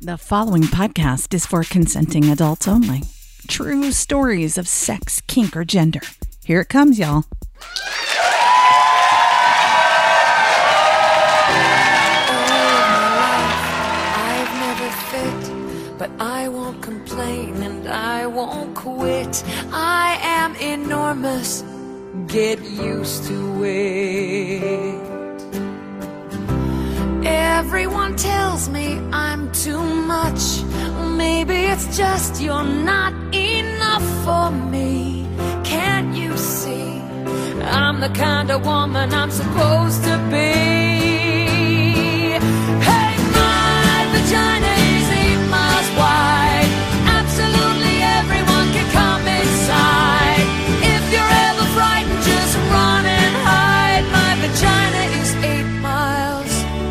The following podcast is for consenting adults only. True stories of sex, kink, or gender. Here it comes, y'all. I've never fit, but I won't complain and I won't quit. I am enormous. Get used to it. Everyone tells me I'm too much. Maybe it's just you're not enough for me. Can't you see? I'm the kind of woman I'm supposed to be. Hey, my vagina is 8 miles wide. Absolutely everyone can come inside. If you're ever frightened, just run and hide. My vagina is 8 miles.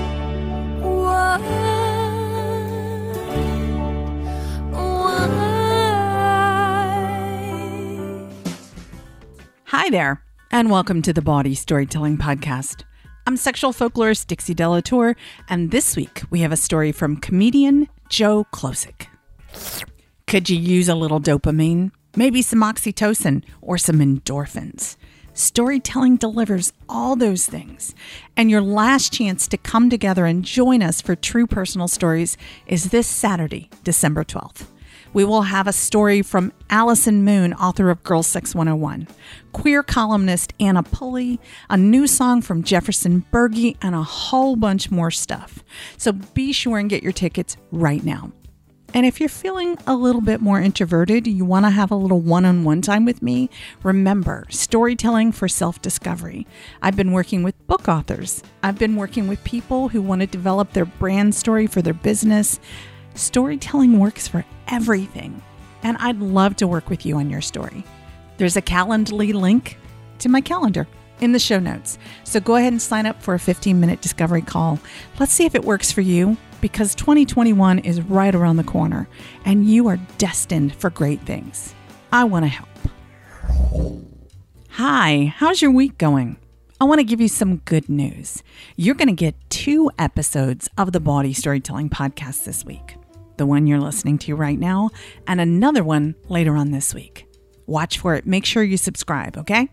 Hi there, and welcome to the Body Storytelling Podcast. I'm sexual folklorist Dixie Delatour, and this week we have a story from comedian Joe Klosik. Could you use a little dopamine? Maybe some oxytocin or some endorphins? Storytelling delivers all those things, and your last chance to come together and join us for true personal stories is this Saturday, December 12th. We will have a story from Allison Moon, author of Girl Sex 101, queer columnist Anna Pulley, a new song from Jefferson Berge, and a whole bunch more stuff. So be sure and get your tickets right now. And if you're feeling a little bit more introverted, you want to have a little one-on-one time with me, remember, storytelling for self-discovery. I've been working with book authors. I've been working with people who want to develop their brand story for their business. Storytelling works for everything, and I'd love to work with you on your story. There's a Calendly link to my calendar in the show notes, so go ahead and sign up for a 15-minute discovery call. Let's see if it works for you, because 2021 is right around the corner, and you are destined for great things. I want to help. Hi, how's your week going? I want to give you some good news. You're going to get 2 episodes of the Body Storytelling Podcast this week. The one you're listening to right now, and another one later on this week. Watch for it. Make sure you subscribe, okay?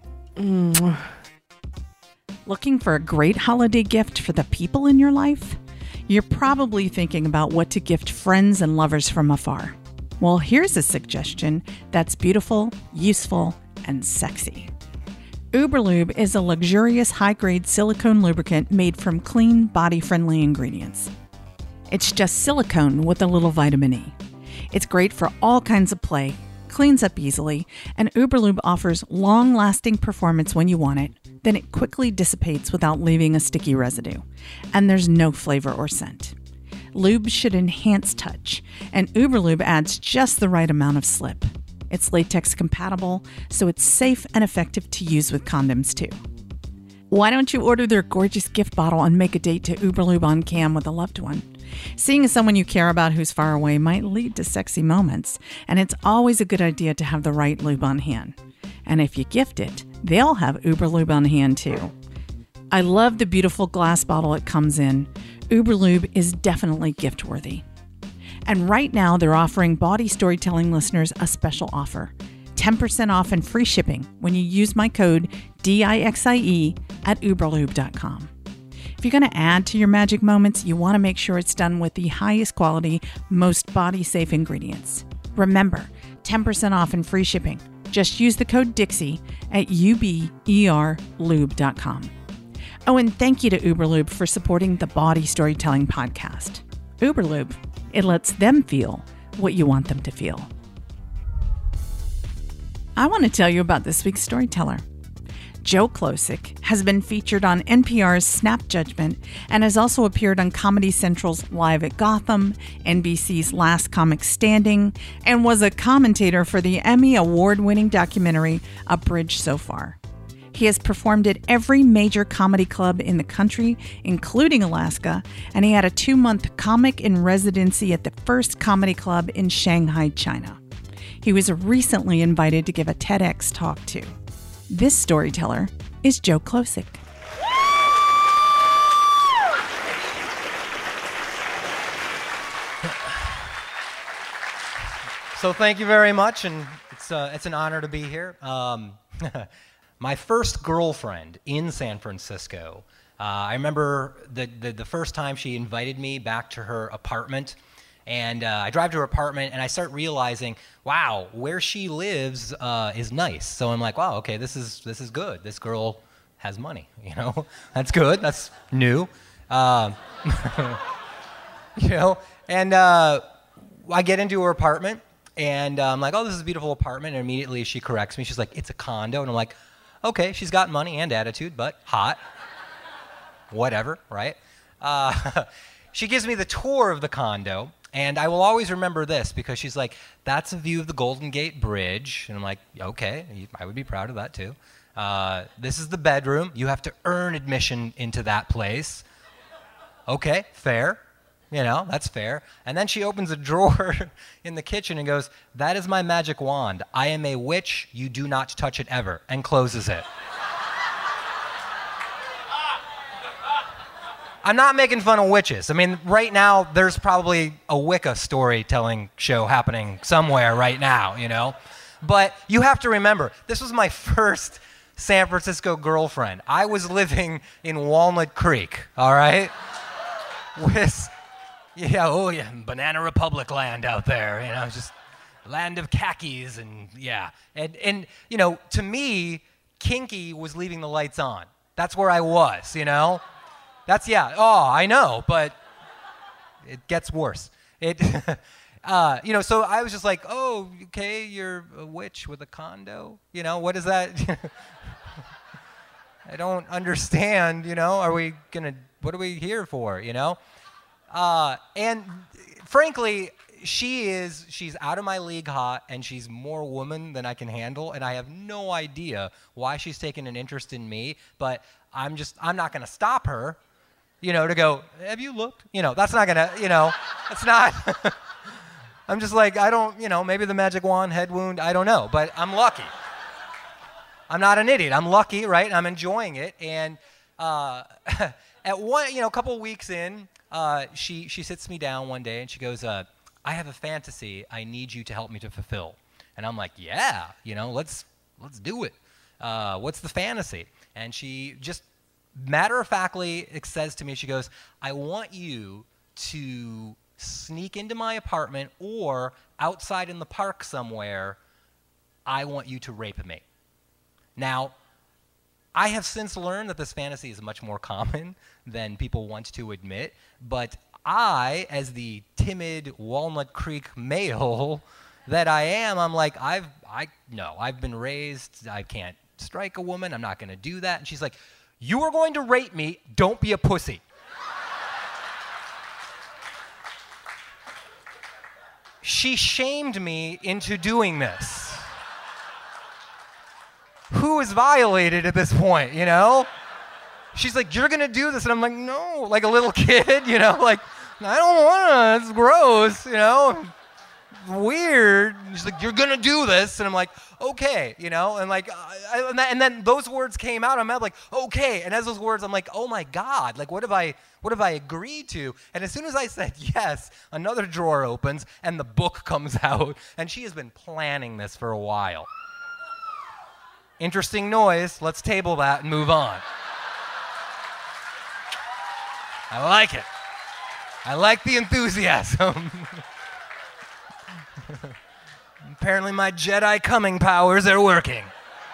Looking for a great holiday gift for the people in your life? You're probably thinking about what to gift friends and lovers from afar. Well, here's a suggestion that's beautiful, useful, and sexy. Uberlube is a luxurious high-grade silicone lubricant made from clean, body-friendly ingredients. It's just silicone with a little vitamin E. It's great for all kinds of play, cleans up easily, and Uberlube offers long-lasting performance when you want it. Then it quickly dissipates without leaving a sticky residue. And there's no flavor or scent. Lube should enhance touch, and Uberlube adds just the right amount of slip. It's latex compatible, so it's safe and effective to use with condoms too. Why don't you order their gorgeous gift bottle and make a date to Uberlube on cam with a loved one? Seeing someone you care about who's far away might lead to sexy moments, and it's always a good idea to have the right lube on hand. And if you gift it, they'll have Uberlube on hand too. I love the beautiful glass bottle it comes in. Uberlube is definitely gift-worthy. And right now, they're offering Body Storytelling listeners a special offer. 10% off and free shipping when you use my code DIXIE at uberlube.com. If you're going to add to your magic moments, you want to make sure it's done with the highest quality, most body-safe ingredients. Remember, 10% off and free shipping. Just use the code DIXIE at uberlube.com. Oh, and thank you to Uberlube for supporting the Body Storytelling Podcast. Uberlube, it lets them feel what you want them to feel. I want to tell you about this week's storyteller. Joe Klosik has been featured on NPR's Snap Judgment and has also appeared on Comedy Central's Live at Gotham, NBC's Last Comic Standing, and was a commentator for the Emmy award-winning documentary A Bridge So Far. He has performed at every major comedy club in the country, including Alaska, and he had a 2-month comic in residency at the first comedy club in Shanghai, China. He was recently invited to give a TEDx talk too. This storyteller is Joe Klosik. So thank you very much, and it's an honor to be here. My first girlfriend in San Francisco, I remember the first time she invited me back to her apartment, and I drive to her apartment, and I start realizing, wow, where she lives is nice. So I'm like, wow, okay, this is good. This girl has money, you know? That's good. That's new. You know, and I get into her apartment, and I'm like, oh, this is a beautiful apartment, and immediately she corrects me. She's like, it's a condo, and I'm like, okay, she's got money and attitude, but hot. Whatever, right? She gives me the tour of the condo, and I will always remember this because she's like, that's a view of the Golden Gate Bridge, and I'm like, okay, I would be proud of that too. This is the bedroom. You have to earn admission into that place. Okay, fair. You know, that's fair. And then she opens a drawer in the kitchen and goes, that is my magic wand. I am a witch. You do not touch it ever. And closes it. I'm not making fun of witches. I mean, right now, there's probably a Wicca storytelling show happening somewhere right now, you know? But you have to remember, this was my first San Francisco girlfriend. I was living in Walnut Creek, all right? With... yeah, oh yeah, Banana Republic land out there, you know, just land of khakis and yeah. And you know, to me, kinky was leaving the lights on. That's where I was, you know? That's, yeah, oh, I know, but it gets worse. You know, so I was just like, oh, okay, you're a witch with a condo? You know, what is that? I don't understand, you know, what are we here for, you know? And frankly, she's out of my league hot, and she's more woman than I can handle, and I have no idea why she's taken an interest in me, but I'm not going to stop her, you know, to go, have you looked? You know, that's not going to, you know, it's not, I'm just like, I don't, you know, maybe the magic wand, head wound, I don't know, but I'm lucky. I'm not an idiot. I'm lucky, right? And I'm enjoying it, and at one, you know, a couple of weeks in, she sits me down one day and she goes, I have a fantasy I need you to help me to fulfill. And I'm like, yeah, you know, let's do it. What's the fantasy? And she just matter-of-factly says to me, she goes, I want you to sneak into my apartment or outside in the park somewhere. I want you to rape me. Now, I have since learned that this fantasy is much more common than people want to admit, but I, as the timid Walnut Creek male that I am, I'm like, I've been raised, I can't strike a woman, I'm not going to do that. And she's like, you are going to rape me, don't be a pussy. She shamed me into doing this. Who is violated at this point, you know? She's like, you're going to do this. And I'm like, no, like a little kid, you know, like, I don't want to, it's gross, you know, weird. And she's like, you're going to do this. And I'm like, okay, you know, and like, and then those words came out. I'm like, okay. And as those words, I'm like, oh my God, like, what have I agreed to? And as soon as I said yes, another drawer opens and the book comes out. And she has been planning this for a while. Interesting noise. Let's table that and move on. I like it. I like the enthusiasm. Apparently my Jedi coming powers are working.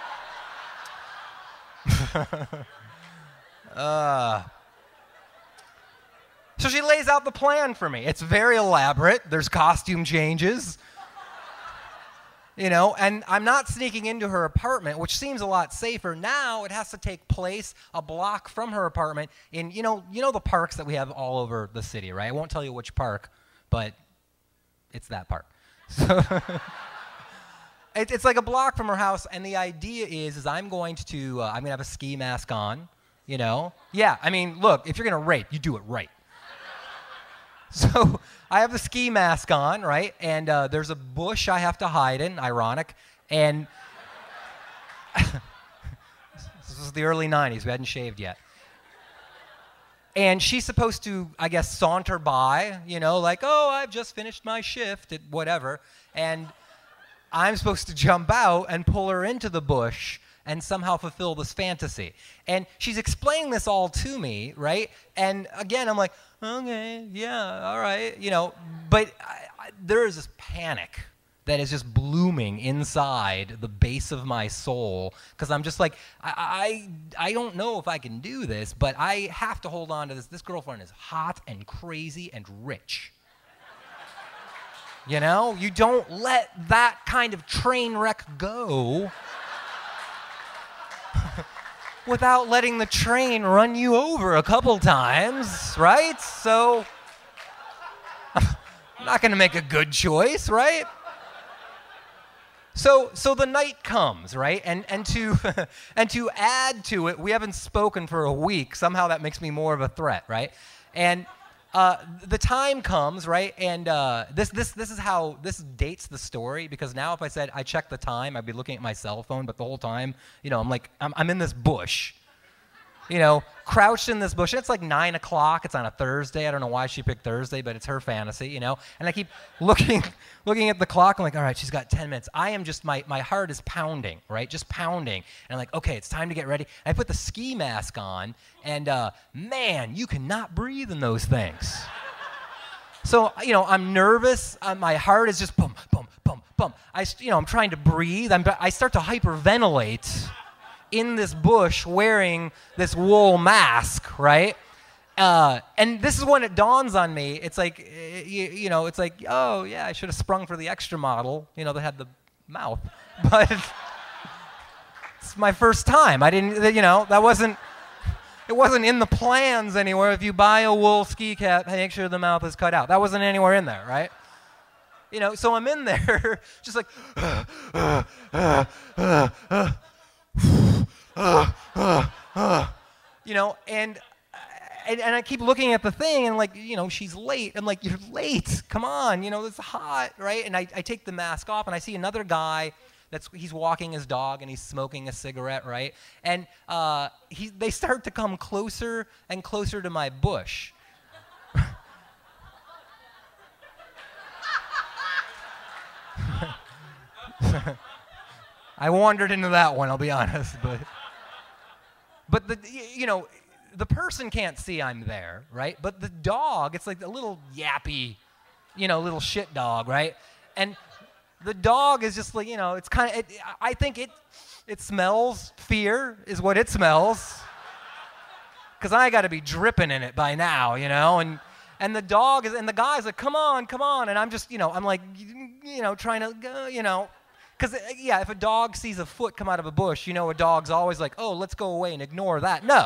So she lays out the plan for me. It's very elaborate. There's costume changes. You know, and I'm not sneaking into her apartment, which seems a lot safer. Now it has to take place a block from her apartment in, you know the parks that we have all over the city, right? I won't tell you which park, but it's that park. So it's like a block from her house, and the idea is I'm going to have a ski mask on, you know? Yeah, I mean, look, if you're going to rape, you do it right. So I have the ski mask on, right? And there's a bush I have to hide in, ironic. And this was the early 90s. We hadn't shaved yet. And she's supposed to, I guess, saunter by, you know, like, oh, I've just finished my shift at whatever. And I'm supposed to jump out and pull her into the bush and somehow fulfill this fantasy. And she's explaining this all to me, right? And again, I'm like, okay, yeah, all right, you know. But there is this panic that is just blooming inside the base of my soul, because I'm just like, I don't know if I can do this, but I have to hold on to this. This girlfriend is hot and crazy and rich. You know, you don't let that kind of train wreck go without letting the train run you over a couple times, right? So I'm not going to make a good choice, right? So the night comes, right? And to and to add to it, we haven't spoken for a week. Somehow that makes me more of a threat, right? And the time comes, right? And this is how this dates the story, because now if I said I check the time, I'd be looking at my cell phone, but the whole time, you know, I'm in this bush, you know, crouched in this bush. And it's like 9 o'clock. It's on a Thursday. I don't know why she picked Thursday, but it's her fantasy, you know. And I keep looking at the clock. I'm like, all right, she's got 10 minutes. I am just, my heart is pounding, right? Just pounding. And I'm like, okay, it's time to get ready. I put the ski mask on, and man, you cannot breathe in those things. So, you know, I'm nervous. My heart is just bum, bum, bum, bum. I'm trying to breathe. I start to hyperventilate in this bush wearing this wool mask, right? And this is when it dawns on me. It's like, you know, it's like, oh, yeah, I should have sprung for the extra model, you know, that had the mouth. But it's my first time. I didn't, you know, it wasn't in the plans anywhere. If you buy a wool ski cap, make sure the mouth is cut out. That wasn't anywhere in there, right? You know, so I'm in there just like, you know, and I keep looking at the thing, and like, you know, she's late. I'm like, you're late. Come on, you know, it's hot, right? And I take the mask off, and I see another guy he's walking his dog, and he's smoking a cigarette, right? And they start to come closer and closer to my bush. I wandered into that one, I'll be honest, but you know, the person can't see I'm there, right? But the dog, it's like a little yappy, you know, little shit dog, right? And the dog is just like, you know, it's kind of, I think it smells fear is what it smells, because I got to be dripping in it by now, you know, and the dog is, and the guy's like, come on, and I'm just, you know, I'm like, you know, trying to go, you know. Because, yeah, if a dog sees a foot come out of a bush, you know, a dog's always like, oh, let's go away and ignore that. No.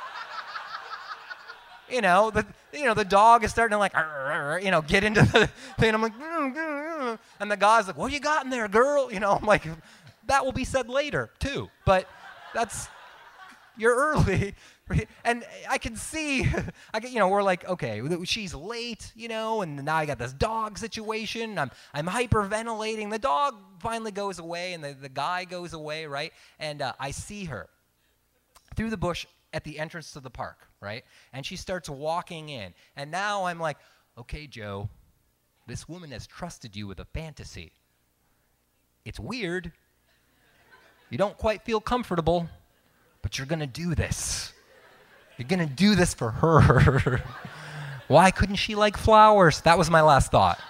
You know, the dog is starting to like, you know, get into the thing. I'm like, and the guy's like, what you got in there, girl? You know, I'm like, that will be said later, too. But you're early. And I can see, you know, we're like, okay, she's late, you know, and now I got this dog situation. I'm hyperventilating. The dog finally goes away, and the guy goes away, right? And I see her through the bush at the entrance to the park, right? And she starts walking in. And now I'm like, okay, Joe, this woman has trusted you with a fantasy. It's weird. You don't quite feel comfortable, but you're going to do this. You're going to do this for her. Why couldn't she like flowers? That was my last thought.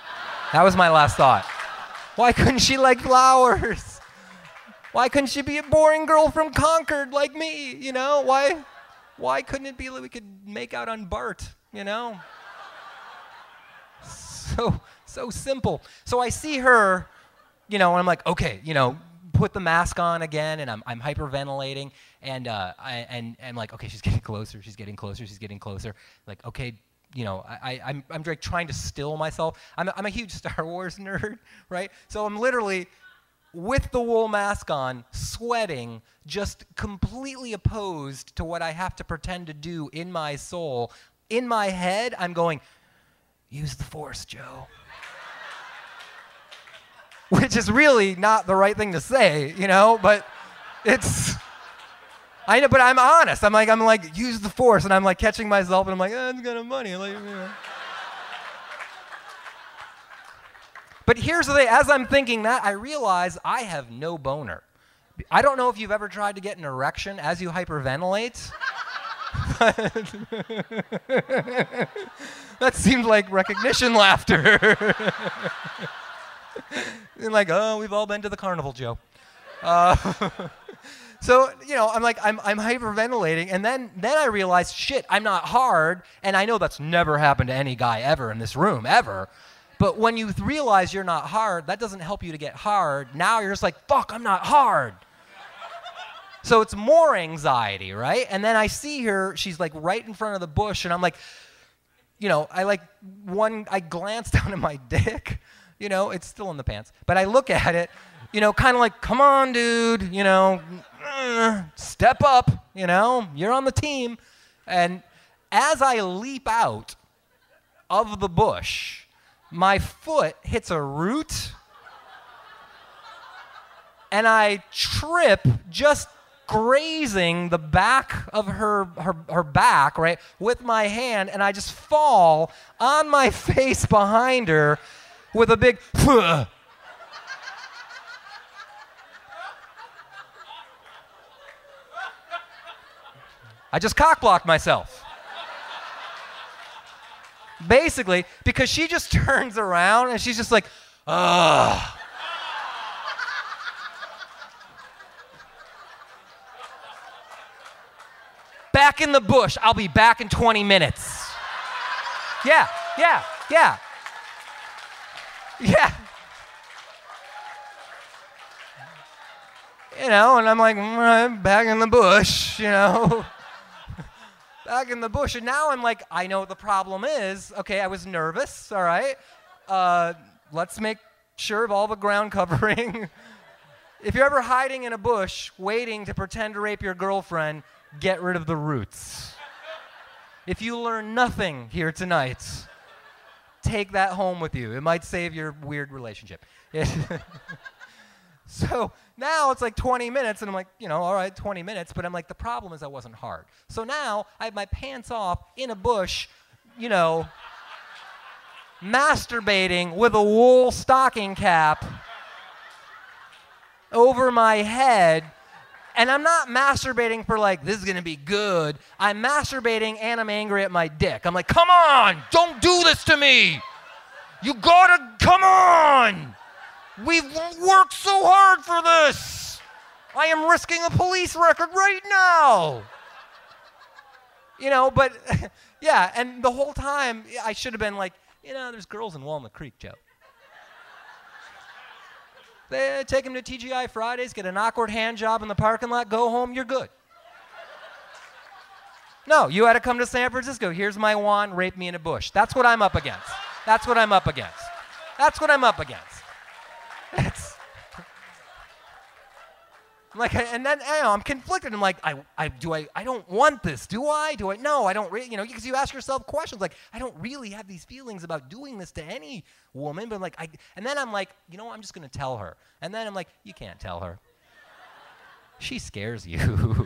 Why couldn't she like flowers? Why couldn't she be a boring girl from Concord like me? You know, why couldn't it be that we could make out on Bart, you know? So simple. So I see her, you know, and I'm like, okay, you know, put the mask on again, and I'm hyperventilating, and I'm like, okay, she's getting closer. Like, okay, you know, I'm like trying to still myself. I'm a huge Star Wars nerd, right? So I'm literally with the wool mask on, sweating, just completely opposed to what I have to pretend to do in my soul. In my head, I'm going, use the Force, Joe. Which is really not the right thing to say, you know, but I know, but I'm honest. I'm like, use the force, and I'm like catching myself, and I'm like, it's kind of money. Like, you know. But here's the thing, as I'm thinking that, I realize I have no boner. I don't know if you've ever tried to get an erection as you hyperventilate. That seemed like recognition laughter. Like, oh, we've all been to the carnival, Joe. So, you know, I'm hyperventilating, and then I realized, shit, I'm not hard, and I know that's never happened to any guy ever in this room, ever. But when you realize you're not hard, that doesn't help you to get hard. Now you're just like, fuck, I'm not hard. So it's more anxiety, right? And then I see her, she's like right in front of the bush, and I'm like, you know, I glance down at my dick, you know, it's still in the pants, but I look at it, you know, kind of like, come on, dude, you know, step up, you know, you're on the team. And as I leap out of the bush, my foot hits a root, and I trip, just grazing the back of her back, right, with my hand, and I just fall on my face behind her with a big phuh. I just cock-blocked myself. Basically, because she just turns around and she's just like, ugh. Back in the bush. I'll be back in 20 minutes. Yeah. You know, and I'm like, I'm back in the bush, you know. Back in the bush, and now I'm like, I know what the problem is. Okay, I was nervous, all right? Let's make sure of all the ground covering. If you're ever hiding in a bush, waiting to pretend to rape your girlfriend, get rid of the roots. If you learn nothing here tonight, take that home with you. It might save your weird relationship. So now it's like 20 minutes, and I'm like, you know, all right, 20 minutes, but I'm like, the problem is I wasn't hard. So now I have my pants off in a bush, you know, masturbating with a wool stocking cap over my head, and I'm not masturbating for like, this is going to be good. I'm masturbating and I'm angry at my dick. I'm like, come on, don't do this to me. You gotta, come on. We've worked so hard for this. I am risking a police record right now. You know, but yeah, and the whole time I should have been like, you know, there's girls in Walnut Creek, Joe. They take them to TGI Fridays, get an awkward hand job in the parking lot, go home, you're good. No, you had to come to San Francisco. Here's my wand, rape me in a bush. That's what I'm up against. That's what I'm up against. That's what I'm up against. It's like, and then you know, I'm conflicted. I'm like, I don't want this. Do I? No, I don't. You know, because you ask yourself questions like, I don't really have these feelings about doing this to any woman, but like, and then I'm like, you know what? I'm just gonna tell her. And then I'm like, you can't tell her. She scares you.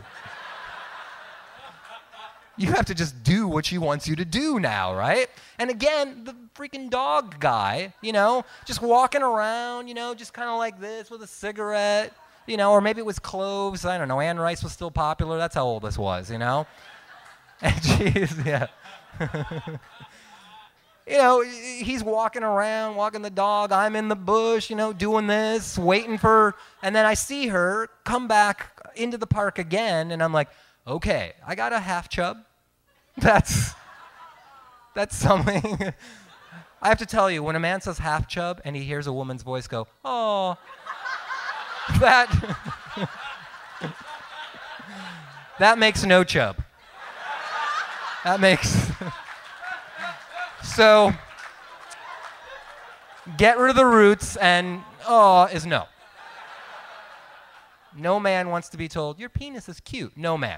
You have to just do what she wants you to do now, right? And again, the freaking dog guy, you know, just walking around, you know, just kind of like this with a cigarette, you know, or maybe it was cloves. I don't know. Anne Rice was still popular. That's how old this was, you know? And jeez, yeah. You know, he's walking around, walking the dog. I'm in the bush, you know, doing this, waiting for, and then I see her come back into the park again, and I'm like, okay, I got a half chub. That's something. I have to tell you, when a man says half chub and he hears a woman's voice go, oh, that makes no chub. That makes, so get rid of the roots, and oh is no. No man wants to be told, your penis is cute. No man.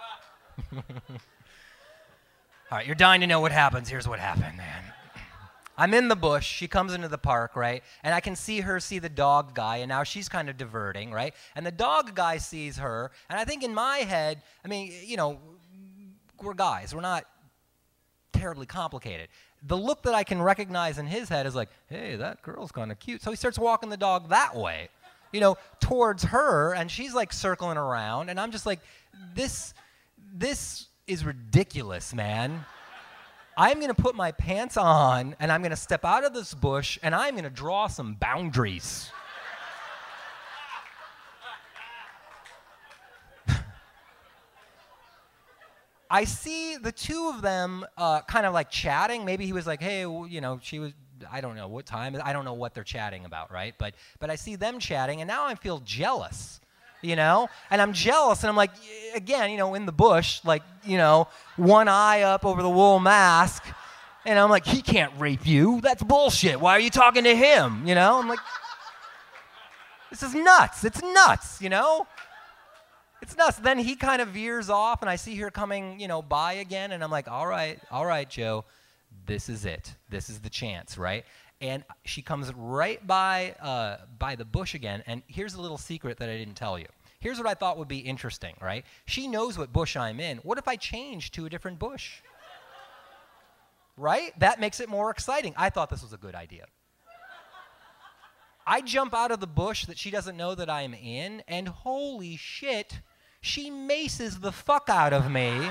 All right, you're dying to know what happens. Here's what happened, man. I'm in the bush. She comes into the park, right? And I can see her see the dog guy, and now she's kind of diverting, right? And the dog guy sees her, and I think in my head, I mean, you know, we're guys. We're not terribly complicated. The look that I can recognize in his head is like, hey, that girl's kind of cute. So he starts walking the dog that way, you know, towards her, and she's like circling around, and I'm just like, this is ridiculous, man. I'm going to put my pants on, and I'm going to step out of this bush, and I'm going to draw some boundaries. I see the two of them kind of like chatting. Maybe he was like, hey, you know, she was, I don't know what time. I don't know what they're chatting about, right? But I see them chatting, and now I feel jealous. You know, and I'm jealous, and I'm like, again, you know, in the bush, like, you know, one eye up over the wool mask, and I'm like, he can't rape you. That's bullshit. Why are you talking to him? You know, I'm like, this is nuts. It's nuts, you know? It's nuts. Then he kind of veers off, and I see her coming, you know, by again, and I'm like, all right, Joe, this is it. This is the chance, right? And she comes right by the bush again, and here's a little secret that I didn't tell you. Here's what I thought would be interesting, right? She knows what bush I'm in. What if I change to a different bush? Right? That makes it more exciting. I thought this was a good idea. I jump out of the bush that she doesn't know that I'm in, and holy shit, she maces the fuck out of me.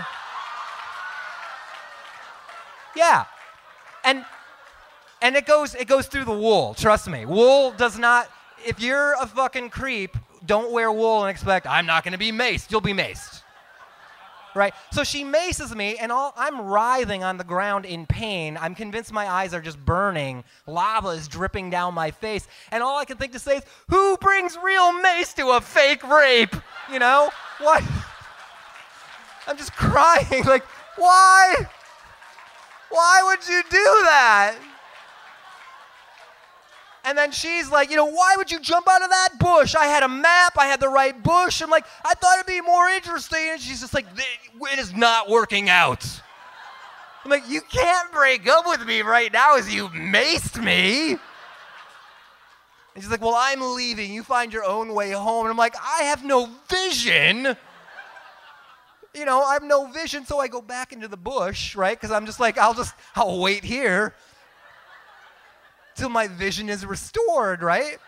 Yeah. And it goes through the wool, trust me. Wool does not, if you're a fucking creep, don't wear wool and expect, I'm not going to be maced. You'll be maced. Right? So she maces me, and I'm writhing on the ground in pain. I'm convinced my eyes are just burning. Lava is dripping down my face. And all I can think to say is, who brings real mace to a fake rape? You know? What? I'm just crying. Like, why? Why would you do that? And then she's like, you know, why would you jump out of that bush? I had a map. I had the right bush. I'm like, I thought it'd be more interesting. And she's just like, it is not working out. I'm like, you can't break up with me right now as you maced me. And she's like, well, I'm leaving. You find your own way home. And I'm like, I have no vision. You know, I have no vision. So I go back into the bush, right? Because I'm just like, I'll wait here till my vision is restored, right?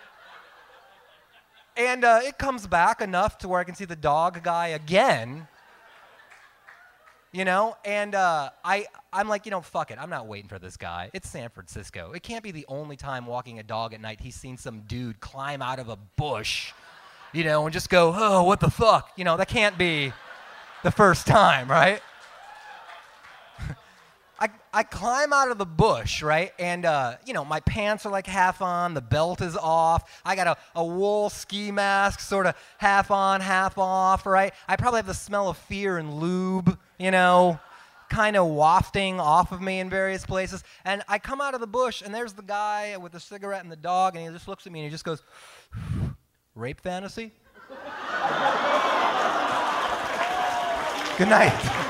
And it comes back enough to where I can see the dog guy again, you know? And I'm like, you know, fuck it. I'm not waiting for this guy. It's San Francisco. It can't be the only time walking a dog at night he's seen some dude climb out of a bush, you know, and just go, oh, what the fuck? You know, that can't be the first time, right? I climb out of the bush, right? And, you know, my pants are like half on, the belt is off. I got a wool ski mask sort of half on, half off, right? I probably have the smell of fear and lube, you know, kind of wafting off of me in various places. And I come out of the bush, and there's the guy with the cigarette and the dog, and he just looks at me and he just goes, rape fantasy? Good night.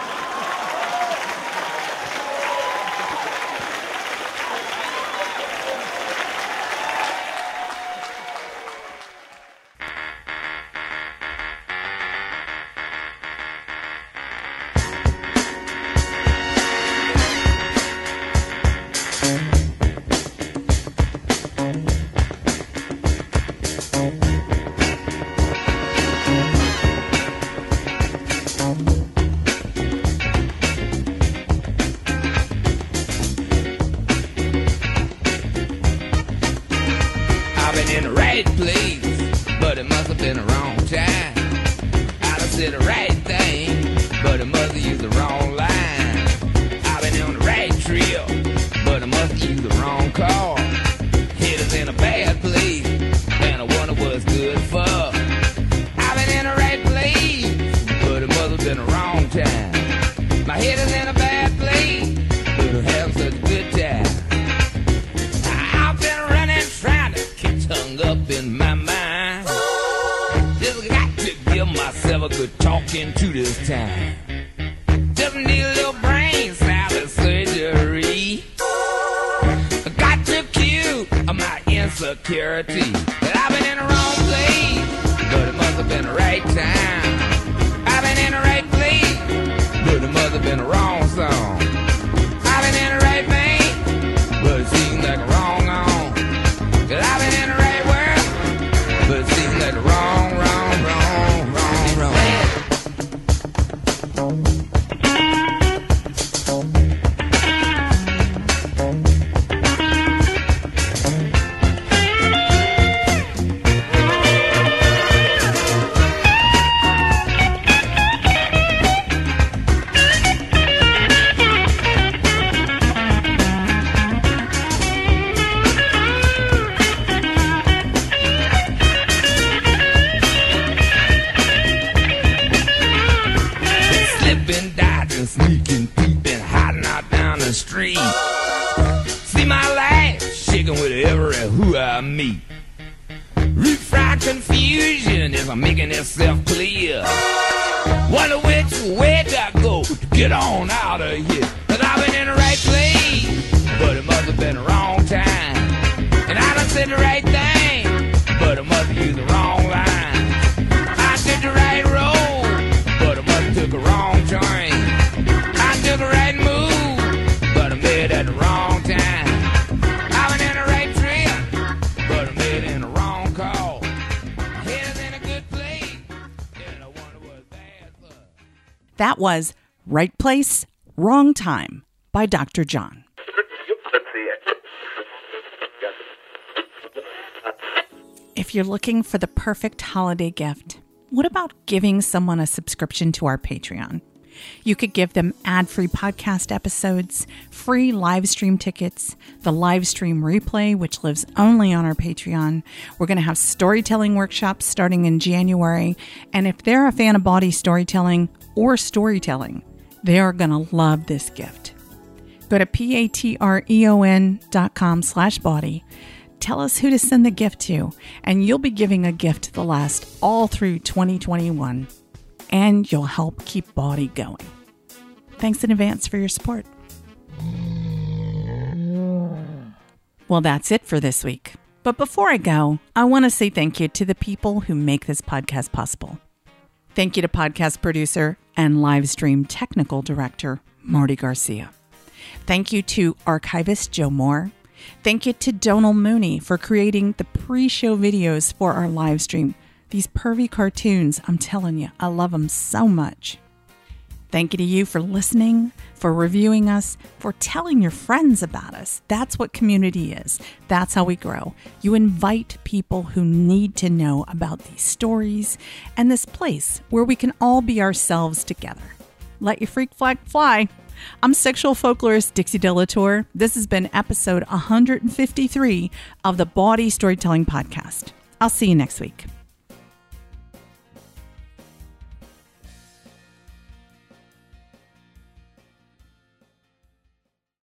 Just need a little brain salad surgery. security. But I've been in the wrong place, but it must have been the right time. I've been in the right place, but it must have been the wrong song. I've been in the right vein, but it seems like a wrong on. Cause I've been in the right world, but it seems like a wrong. Sneaking, peeping, hiding out down the street. See my life shaking with every who I meet. Root-fried confusion is making itself clear. Wonder which way I go to get on out of here. Cause I've been in the right place, but it must have been the wrong time. And I done said the right thing, but it must have used the wrong line. I took the right road, but it must have took a wrong train. Took the right move, but I made it at the wrong time. I went in the right trip, but I made it in the wrong call. Head is in a good place, and I wonder what's bad for. That was Right Place, Wrong Time by Dr. John. If you're looking for the perfect holiday gift, what about giving someone a subscription to our Patreon? You could give them ad-free podcast episodes, free live stream tickets, the live stream replay, which lives only on our Patreon. We're going to have storytelling workshops starting in January. And if they're a fan of body storytelling or storytelling, they are going to love this gift. Go to patreon.com/body. Tell us who to send the gift to, and you'll be giving a gift that'll last all through 2021. And you'll help keep Body going. Thanks in advance for your support. Well, that's it for this week. But before I go, I want to say thank you to the people who make this podcast possible. Thank you to podcast producer and live stream technical director, Marty Garcia. Thank you to archivist Joe Moore. Thank you to Donal Mooney for creating the pre-show videos for our live stream. These pervy cartoons, I'm telling you, I love them so much. Thank you to you for listening, for reviewing us, for telling your friends about us. That's what community is. That's how we grow. You invite people who need to know about these stories and this place where we can all be ourselves together. Let your freak flag fly. I'm sexual folklorist Dixie Delatour. This has been episode 153 of the Body Storytelling Podcast. I'll see you next week.